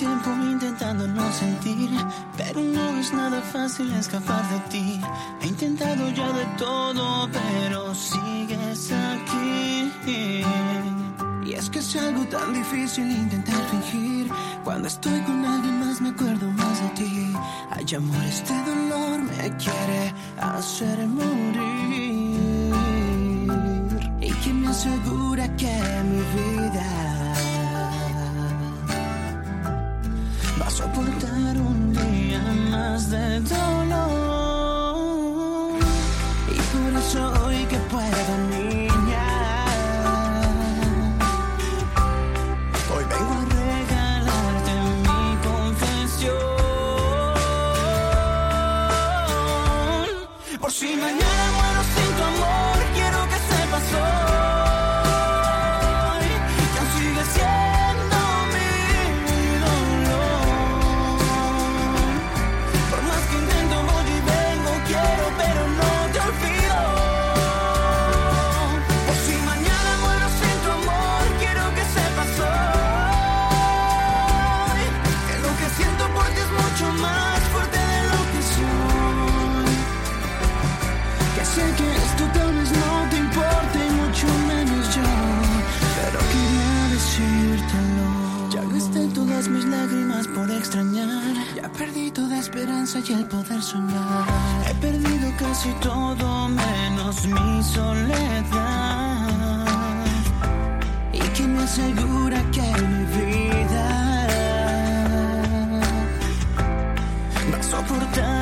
tiempo intentando no sentir, pero no es nada fácil escapar de ti. He intentado ya de todo, pero sigues aquí. Y es que es algo tan difícil intentar fingir. Cuando estoy con alguien más me acuerdo más de ti. Ay, amor, este dolor me quiere hacer morir. ¿Y quién me asegura que mi vida va a soportar un día más de dolor? Y por eso hoy que puedo, niña, hoy vengo a regalarte mi confesión. Por si mañana muero sin tu amor, quiero que sepas hoy que aún sigue siendo mi dolor. Por más que intento voy y vengo, quiero pero no te olvido. Por si mañana muero sin tu amor, quiero que sepas hoy que lo que siento por ti es mucho más fuerte de lo que soy. Que sé que esto tal vez no te importe, mucho menos yo, pero quería decírtelo. Ya gasté todas mis lágrimas por extrañar. Ya perdí toda esperanza y el poder soñar. He perdido casi todo menos mi soledad. ¿Y quién me asegura que mi vida va a soportar